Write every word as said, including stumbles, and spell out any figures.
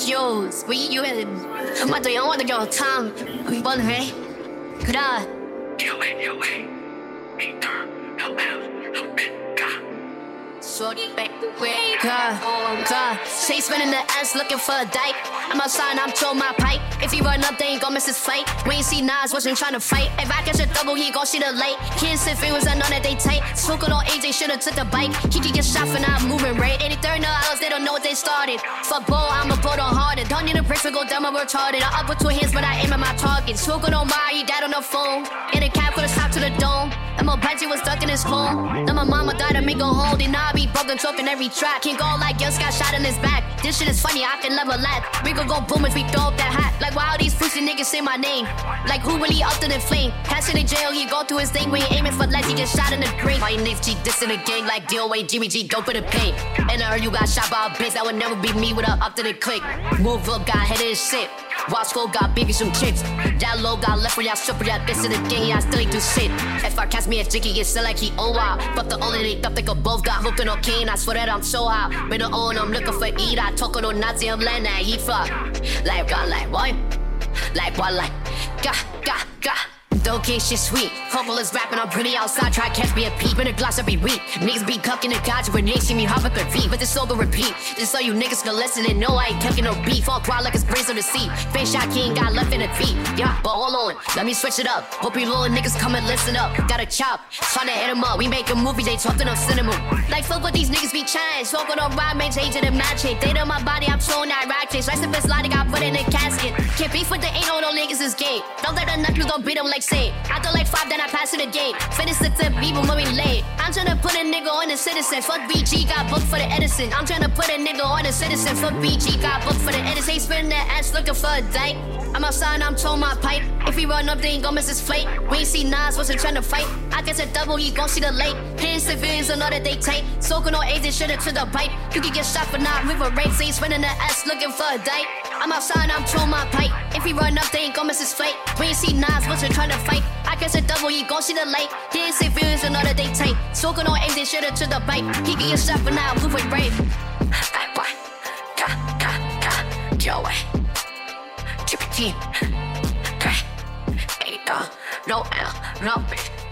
is yours. Where you at? What do you want to go? Tom, we want to ready? Good eye. Shorty back the way. God, God. Say spinning the ass looking for a dike. I'm outside, I'm throwing my pipe. If he run up, they ain't gon' miss his fight. We ain't see Nas, wasn't trying to fight. If I catch a double, he gon' see the light. Kids if it was, I know that they tight. Smoking on A J, should've took the bike. He could get shot for not moving right. eighty-third no hours, they don't know what they started. Fuck ball, I'ma put on harder. Don't need a break to go dumb or retarded. I up with two hands, but I aim at my target. Smoking on my, he died on the phone. In a cab, could've stopped to the dome. And my budget was stuck in his home. Then my mama died to make a home. Then I be broken, choking every track. Can't go like Gus got shot in his back. This shit is funny, I can never laugh. We gon' go boom if we throw up that hat. Like why all these pussy niggas say my name? Like who really up to the flame? Cash in the jail, he go through his thing. We ain't aiming for less, he get shot in the brain. My name's G, this in the gang like D O A, Jimmy G, go for the pain. And I heard you got shot by a bitch, that would never be me with a up to the click. Move up, got head in his shit. Wasco got baby some chips. That low got left for y'all stripper, y'all this in the gang, y'all still ain't do shit. If I catch me a jicky, it's still like he oh wow. But the only they thought they could both got hooked on cocaine, I swear that I'm so high. Been the own, I'm looking for eat, I talk on Nazi, I'm letting that eat fuck. Like God, like what? Like what, like God, God, God. Don't get shit sweet. Hopeless rapping, I'm pretty outside. Try catch me a peep in a glass every week. Niggas be cucking the gotcha when they see me hop at their feet. But this song will repeat. Just so you niggas can listen and know I ain't tucking no beef. All quiet like it's brains on the seat. Face shot king got left in the feet. Yeah, but hold on, let me switch it up. Hope you little niggas come and listen up. Got a chop, tryna hit him up. We make a movie, they talking of cinema. Like fuck what these niggas be trying. Smoking on ride, man, change it and match it. They know my body, I'm showing that rack chase. Rest of his line, got put in a casket. Can't beef with the ain't no no niggas is gay. Don't let the knuckles gon' beat them like say. I thought like five, then I pass it the gate. Finish the tip, even when we late. I'm tryna put a nigga on a citizen. Fuck B G, got booked for the Edison. I'm tryna put a nigga on a citizen. Fuck B G, got booked for the Edison. Ain't spinning that ass looking for a dike. I'm outside, I'm towing my pipe. If he run up, they ain't gon' miss his flight. We ain't see Nas, wasn't tryna fight. I guess a double, he gon' see the light. Hitting civilians, I know that they tight. Soaking on AIDS, should've to the pipe. You can get shot for not river rape. So he's spinning the ass looking for a dike. I'm outside, I'm towing my pipe. If he run up, they ain't gon' miss his flight. We ain't see Nas, wasn't tryna fight. I guess a double, he gon' see the light. Hitting civilians, I know that they tight. Soaking on AIDS, should've to the bite. He can get shot for not river rape. Hey, boy. Ka, ka, ka. Yo, way. Chippy T. Okay. Hey, uh, no L, no bitch.